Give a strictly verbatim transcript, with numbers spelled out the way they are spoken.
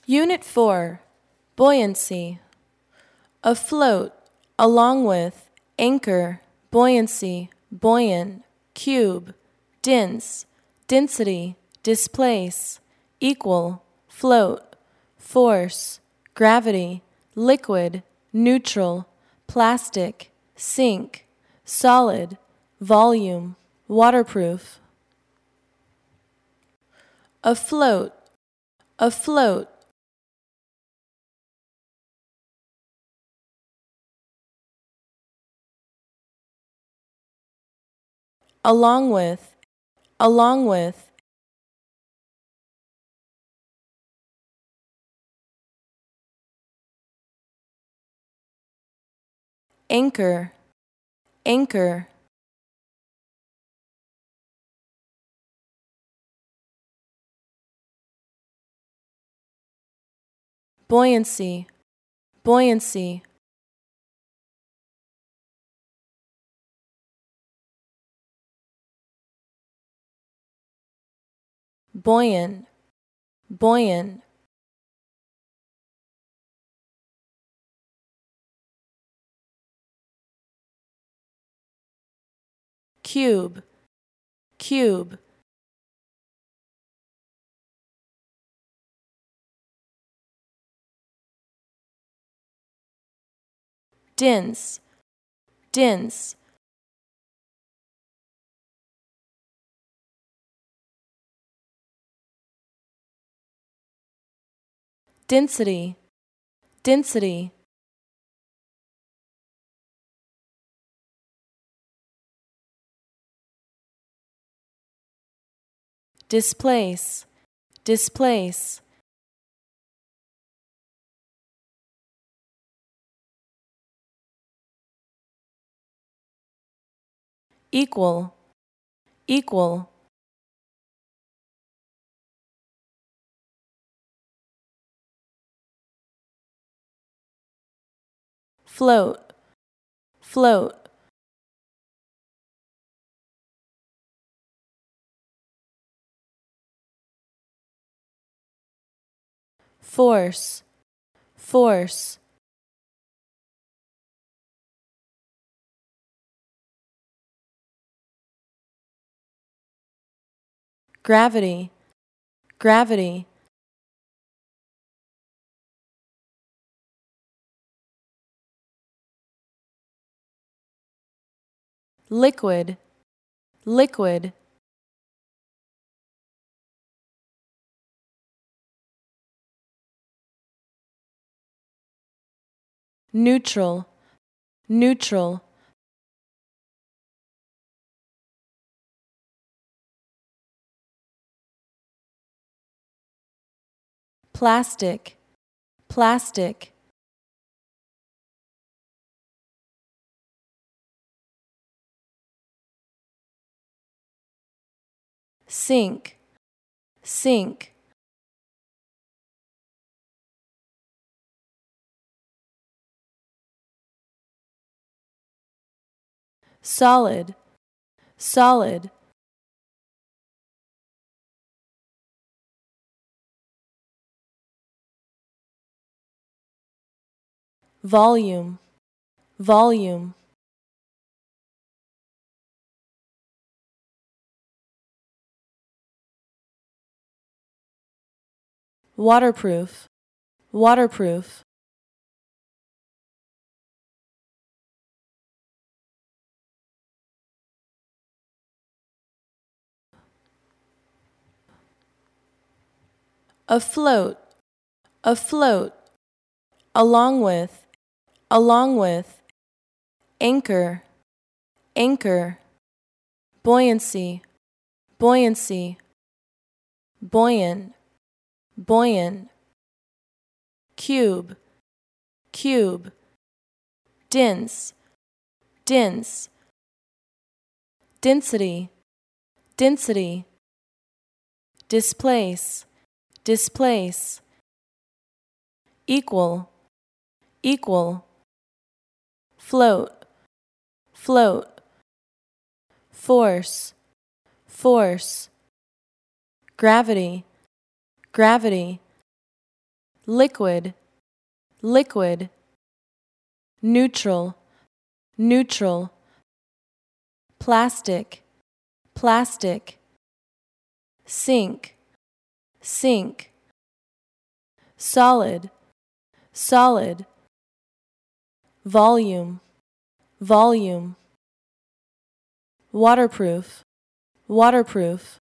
Unit four, Buoyancy. Afloat, along with, anchor, buoyancy, buoyant, cube, dense, density, displace, equal, float, force, gravity, liquid, neutral, plastic, sink, solid, volume, waterproof. Afloat, afloat. Along with, along with. Anchor, anchor. Buoyancy, buoyancy. Buoyant, buoyant. Cube, cube. Dense, dense. Density, density. Displace, displace. Equal, equal. Float, float. Force, force. Gravity, gravity. Liquid, liquid. Neutral, neutral. Plastic, plastic. Sink, sink. Solid, solid. Volume, volume. Waterproof, waterproof. Afloat, afloat. Along with, along with. Anchor, anchor. Buoyancy, buoyancy. Buoyant, buoyant. Cube, cube. Dense, dense. Density, density. Displace, displace. Equal, equal. Float, float. Force, force. Gravity, gravity. liquid, liquid, neutral, neutral, plastic, plastic, sink, sink, solid, solid, volume, volume, waterproof, waterproof,